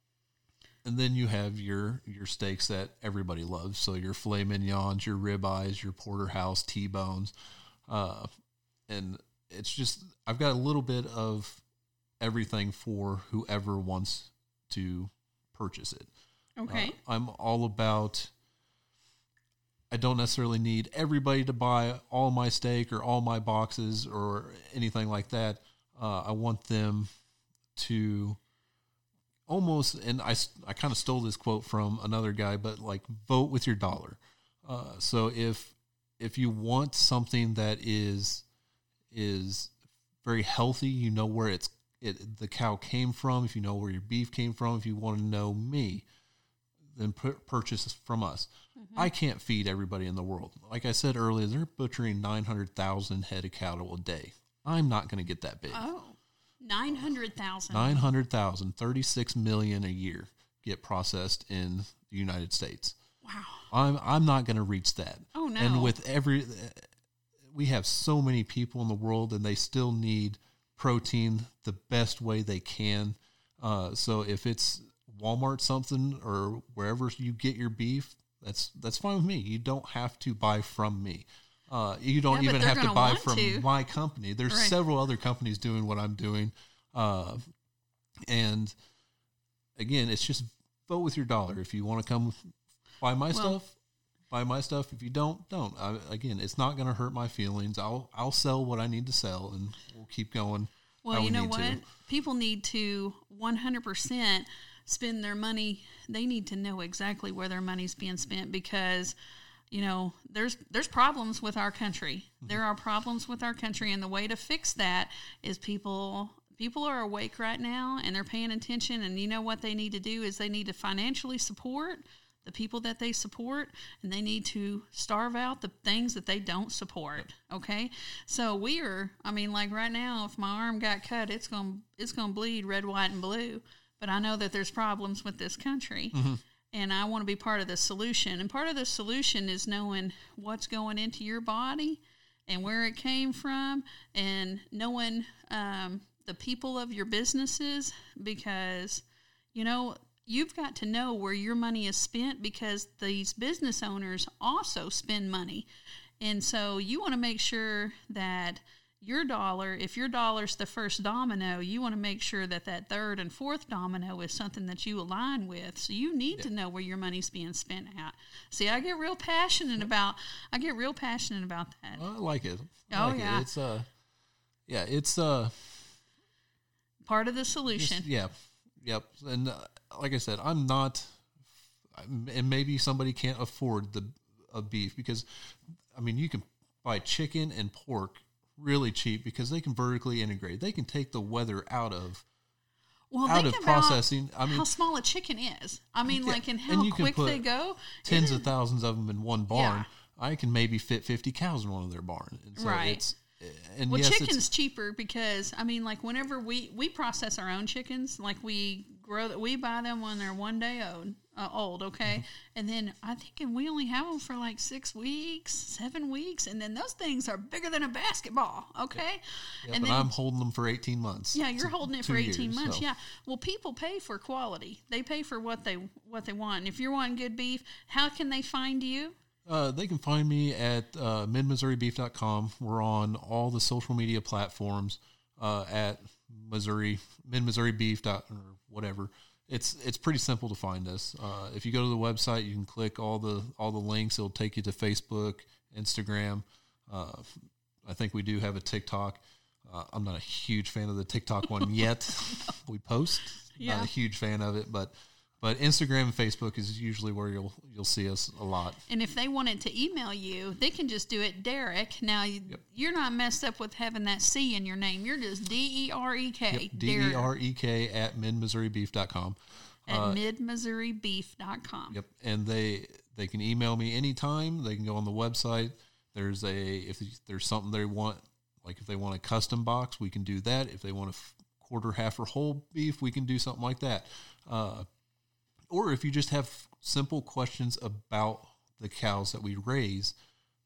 Speaker 2: And then you have your, your steaks that everybody loves. So your filet mignons, your ribeyes, your porterhouse, T-bones. Uh, and it's just, I've got a little bit of everything for whoever wants to purchase it.
Speaker 1: Okay.
Speaker 2: Uh, I'm all about, I don't necessarily need everybody to buy all my steak or all my boxes or anything like that. Uh, I want them to almost, and I, I kind of stole this quote from another guy, but like vote with your dollar. Uh, so if, if you want something that is, is very healthy, you know where it's, it the cow came from, if you know where your beef came from, if you want to know me, then pur- purchase from us. Mm-hmm. I can't feed everybody in the world. Like I said earlier, they're butchering nine hundred thousand head of cattle a day. I'm not going to get that big.
Speaker 1: Oh, nine hundred thousand.
Speaker 2: nine hundred thousand, thirty-six million a year get processed in the United States.
Speaker 1: Wow.
Speaker 2: I'm I'm not going to reach that.
Speaker 1: Oh, no.
Speaker 2: And with every, we have so many people in the world, and they still need protein the best way they can. Uh, so if it's Walmart something or wherever you get your beef, that's that's fine with me. You don't have to buy from me. Uh, you don't
Speaker 1: yeah,
Speaker 2: even have to buy from
Speaker 1: to.
Speaker 2: my company. There's right. several other companies doing what I'm doing. Uh, and again, it's just vote with your dollar. If you want to come buy my well, stuff, buy my stuff. If you don't, don't. I, again, it's not going to hurt my feelings. I'll I'll sell what I need to sell, and we'll keep going.
Speaker 1: Well, you
Speaker 2: we
Speaker 1: know what?
Speaker 2: To.
Speaker 1: People need to one hundred percent spend their money. They need to know exactly where their money's being spent, because, you know, there's there's problems with our country. Mm-hmm. There are problems with our country, and the way to fix that is people people are awake right now, and they're paying attention, and you know what they need to do is they need to financially support the people that they support, and they need to starve out the things that they don't support. Okay, so we are. I mean, like right now, if my arm got cut, it's gonna it's gonna bleed red, white, and blue. But I know that there's problems with this country, mm-hmm. and I want to be part of the solution. And part of the solution is knowing what's going into your body and where it came from, and knowing um, the people of your businesses, because, you know, you've got to know where your money is spent, because these business owners also spend money. And so you want to make sure that your dollar, if your dollar's the first domino, you want to make sure that that third and fourth domino is something that you align with. So you need yeah. to know where your money's being spent at. See, I get real passionate about, I get real passionate about that.
Speaker 2: Well, I like it. I
Speaker 1: oh,
Speaker 2: like
Speaker 1: yeah.
Speaker 2: It. It's, uh, yeah, it's, uh,
Speaker 1: part of the solution.
Speaker 2: Just, yeah. Yep. And uh, like I said, I'm not, and maybe somebody can't afford the a beef, because, I mean, you can buy chicken and pork really cheap because they can vertically integrate. They can take the weather out of
Speaker 1: well,
Speaker 2: out
Speaker 1: think
Speaker 2: of
Speaker 1: about
Speaker 2: processing. I mean,
Speaker 1: how small a chicken is. I mean,
Speaker 2: yeah,
Speaker 1: like, and how and quick they go.
Speaker 2: Tens of thousands of them in one barn. Yeah. I can maybe fit fifty cows in one of their barn. And so
Speaker 1: right.
Speaker 2: It's, and
Speaker 1: well,
Speaker 2: yes,
Speaker 1: chicken's
Speaker 2: it's,
Speaker 1: cheaper because, I mean, like, whenever we, we process our own chickens, like we grow that, we buy them when they're one day old, uh, old okay? Mm-hmm. And then I think and we only have them for like six weeks, seven weeks, and then those things are bigger than a basketball, okay?
Speaker 2: Yep. Yep,
Speaker 1: and
Speaker 2: then,
Speaker 1: then,
Speaker 2: I'm holding them for eighteen months.
Speaker 1: Yeah, you're holding it for eighteen
Speaker 2: years,
Speaker 1: months,
Speaker 2: so.
Speaker 1: yeah. Well, people pay for quality. They pay for what they what they want. And if you're wanting good beef, how can they find you?
Speaker 2: Uh, they can find me at uh, mid missouri beef dot com. We're on all the social media platforms uh, at Missouri, mid missouri beef or whatever. It's it's pretty simple to find us. Uh, if you go to the website, you can click all the all the links. It'll take you to Facebook, Instagram. Uh, I think we do have a TikTok. Uh, I'm not a huge fan of the TikTok one yet. We post.
Speaker 1: Yeah.
Speaker 2: Not a huge fan of it, but but Instagram and Facebook is usually where you'll you'll see us a lot.
Speaker 1: And if they wanted to email you, they can just do it Derek. Now, you,
Speaker 2: yep.
Speaker 1: you're not messed up with having that C in your name. You're just D E R E K.
Speaker 2: Yep, D E R E K at mid missouri beef dot com.
Speaker 1: At uh, mid missouri beef dot com.
Speaker 2: Yep. And they they can email me anytime. They can go on the website. There's a if there's something they want, like if they want a custom box, we can do that. If they want a quarter, half, or whole beef, we can do something like that. Uh, or if you just have simple questions about the cows that we raise,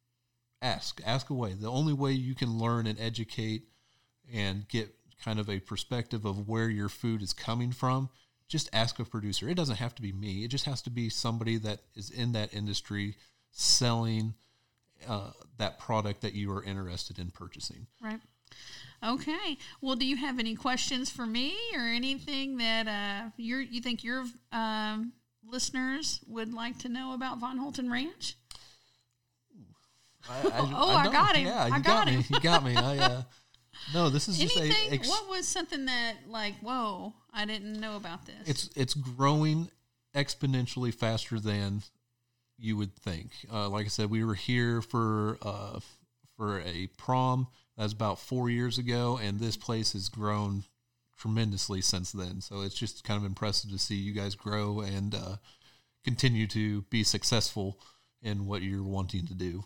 Speaker 2: ask. Ask away. The only way you can learn and educate and get kind of a perspective of where your food is coming from, just ask a producer. It doesn't have to be me. It just has to be somebody that is in that industry selling uh, that product that you are interested in purchasing.
Speaker 1: Right. Okay. Well, do you have any questions for me or anything that uh, you're, you think your um, listeners would like to know about Von Holton Ranch?
Speaker 2: I, I,
Speaker 1: oh,
Speaker 2: I,
Speaker 1: I got him.
Speaker 2: Yeah, you
Speaker 1: I
Speaker 2: got,
Speaker 1: got
Speaker 2: me.
Speaker 1: him.
Speaker 2: You got me. I, uh, no, this is
Speaker 1: anything,
Speaker 2: just a... Ex-
Speaker 1: what was something that, like, whoa, I didn't know about this?
Speaker 2: It's it's growing exponentially faster than you would think. Uh, like I said, we were here for uh, for a prom. That was about four years ago, and this place has grown tremendously since then. So it's just kind of impressive to see you guys grow and uh, continue to be successful in what you're wanting to do.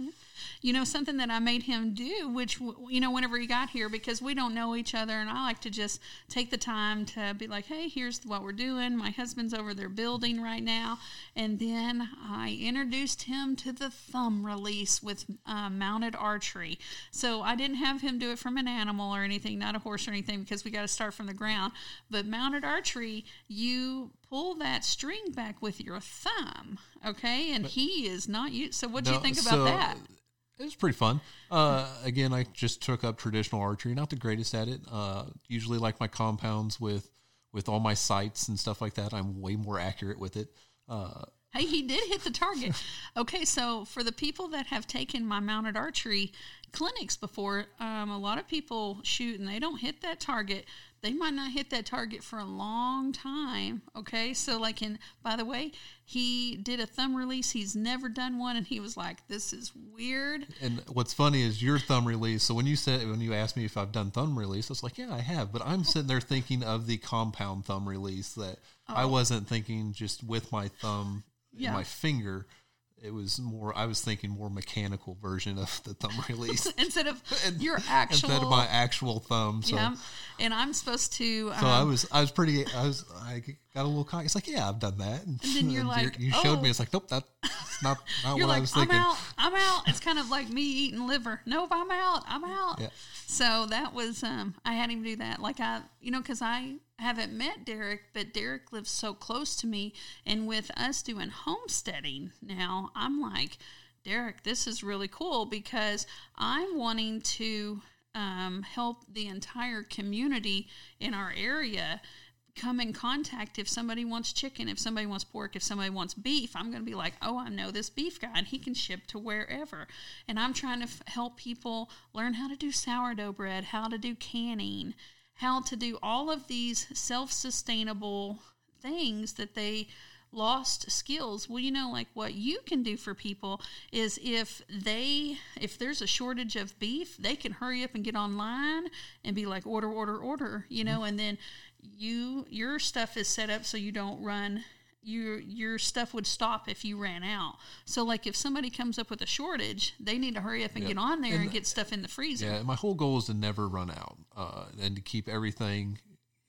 Speaker 1: You know, something that I made him do, which, you know, whenever he got here, because we don't know each other, and I like to just take the time to be like, hey, here's what we're doing. My husband's over there building right now. And then I introduced him to the thumb release with uh, mounted archery. So I didn't have him do it from an animal or anything, not a horse or anything, because we got to start from the ground. But mounted archery, you pull that string back with your thumb, okay? And but, he is not used. So what do no, you think about so, that?
Speaker 2: It was pretty fun. Uh, again, I just took up traditional archery. Not the greatest at it. Uh, usually like my compounds with, with all my sights and stuff like that. I'm way more accurate with it. Uh,
Speaker 1: hey, he did hit the target. Okay, so for the people that have taken my mounted archery clinics before, um, a lot of people shoot and they don't hit that target. They might not hit that target for a long time, okay? So, like, in, by the way, he did a thumb release. He's never done one, and he was like, this is weird.
Speaker 2: And what's funny is your thumb release. So when you said, when you asked me if I've done thumb release, I was like, yeah, I have. But I'm sitting there thinking of the compound thumb release that oh. I wasn't thinking just with my thumb yeah. and my finger. It was more, I was thinking more mechanical version of the thumb release.
Speaker 1: instead of and, your actual.
Speaker 2: Instead of my actual thumb. So.
Speaker 1: Yeah. And I'm supposed to.
Speaker 2: Um, so I was, I was pretty, I was, I got a little cocky. It's like, yeah, I've done that.
Speaker 1: And then you're like,
Speaker 2: you showed
Speaker 1: oh.
Speaker 2: me. It's like, nope, that's not, not what
Speaker 1: like,
Speaker 2: I was thinking.
Speaker 1: I'm out, I'm out. It's kind of like me eating liver. Nope, I'm out, I'm out. Yeah. So that was, um, I had him do that. Like I, you know, cause I haven't met Derek, but Derek lives so close to me. And with us doing homesteading now, I'm like, Derek, this is really cool because I'm wanting to um, help the entire community in our area come in contact. If somebody wants chicken, if somebody wants pork, if somebody wants beef, I'm going to be like, oh, I know this beef guy and he can ship to wherever. And I'm trying to f- help people learn how to do sourdough bread, how to do canning, how to do all of these self-sustainable things that they lost skills. Well, you know, like what you can do for people is if they, if there's a shortage of beef, they can hurry up and get online and be like, order, order, order, you know, mm-hmm. and then you, your stuff is set up so you don't run, your, your stuff would stop if you ran out. So like if somebody comes up with a shortage, they need to hurry up and yeah. get on there and, and get stuff in the freezer.
Speaker 2: Yeah. My whole goal is to never run out, uh, and to keep everything,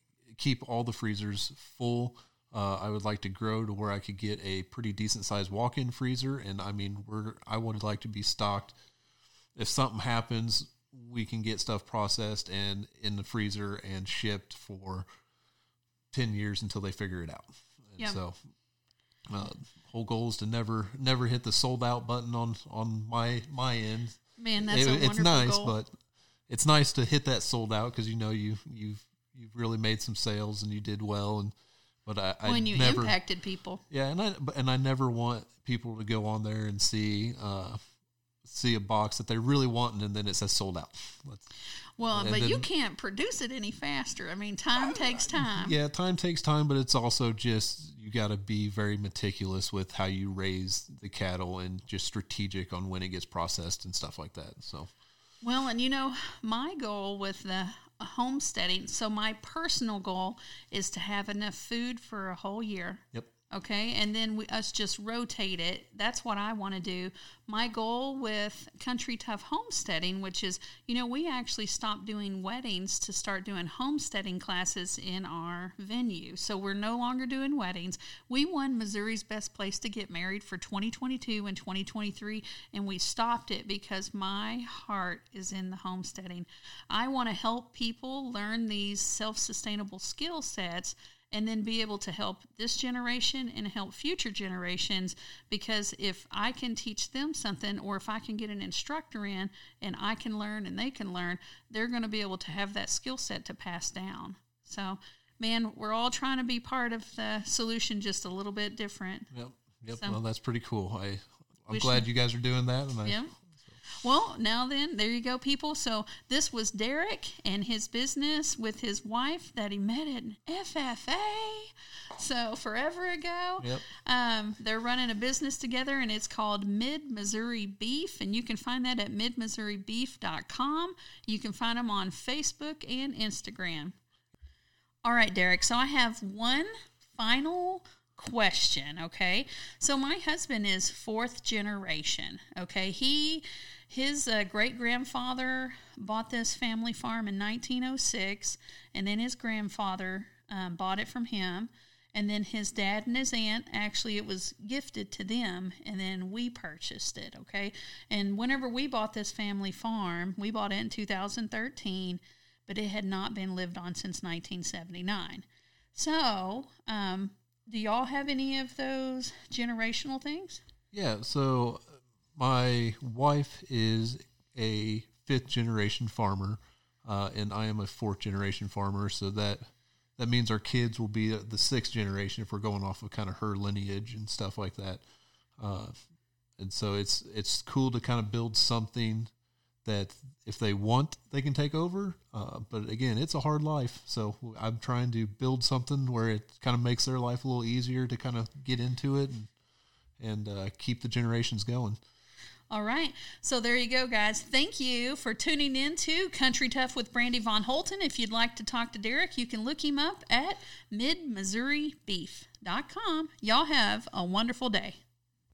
Speaker 2: keep all the freezers full. Uh, I would like to grow to where I could get a pretty decent sized walk-in freezer. And I mean, we're, I would like to be stocked. If something happens, we can get stuff processed and in the freezer and shipped for ten years until they figure it out. And yeah. so, uh, whole goal is to never, never hit the sold out button on, on my, my end.
Speaker 1: Man, that's it, a wonderful
Speaker 2: It's nice,
Speaker 1: goal.
Speaker 2: but it's nice to hit that sold out. Cause you know, you, you've, you've really made some sales and you did well. And, But I, I
Speaker 1: when you
Speaker 2: never,
Speaker 1: impacted people,
Speaker 2: yeah, and I and I never want people to go on there and see uh, see a box that they really want, and then it says sold out. Let's,
Speaker 1: well, but then, you can't produce it any faster. I mean, time I, takes time.
Speaker 2: Yeah, time takes time, but it's also just you got to be very meticulous with how you raise the cattle and just strategic on when it gets processed and stuff like that. So,
Speaker 1: well, and you know, my goal with the homesteading. So my personal goal is to have enough food for a whole year.
Speaker 2: Yep.
Speaker 1: Okay. And then we, us just rotate it. That's what I want to do. My goal with Country Tough Homesteading, which is, you know, we actually stopped doing weddings to start doing homesteading classes in our venue. So we're no longer doing weddings. We won Missouri's Best Place to Get Married for twenty twenty-two and twenty twenty-three, and we stopped it because my heart is in the homesteading. I want to help people learn these self-sustainable skill sets and then be able to help this generation and help future generations, because if I can teach them something, or if I can get an instructor in and I can learn and they can learn, they're going to be able to have that skill set to pass down. So, man, we're all trying to be part of the solution, just a little bit different.
Speaker 2: Yep. Yep. So, well, that's pretty cool. I, I'm
Speaker 1: should,
Speaker 2: glad you guys are doing that. And I,
Speaker 1: yeah. Well, now then, there you go, people. So this was Derek and his business with his wife that he met at F F A. So forever ago.
Speaker 2: Yep.
Speaker 1: Um, they're running a business together, and it's called Mid-Missouri Beef, and you can find that at mid missouri beef dot com. You can find them on Facebook and Instagram. All right, Derek. So I have one final question, okay? So my husband is fourth generation, okay? He, his uh, great-grandfather bought this family farm in nineteen oh six, and then his grandfather um, bought it from him, and then his dad and his aunt, actually it was gifted to them, and then we purchased it, okay? And whenever we bought this family farm, we bought it in two thousand thirteen, but it had not been lived on since nineteen seventy-nine. So, um, do y'all have any of those generational things?
Speaker 2: Yeah, so my wife is a fifth generation farmer, uh, and I am a fourth generation farmer, so that that means our kids will be the sixth generation if we're going off of kind of her lineage and stuff like that. Uh, and so it's it's cool to kind of build something that if they want, they can take over. Uh, but again, it's a hard life. So I'm trying to build something where it kind of makes their life a little easier to kind of get into it and, and uh, keep the generations going.
Speaker 1: All right. So there you go, guys. Thank you for tuning in to Country Tough with Brandy Von Holton. If you'd like to talk to Derek, you can look him up at mid missouri beef dot com. Y'all have a wonderful day.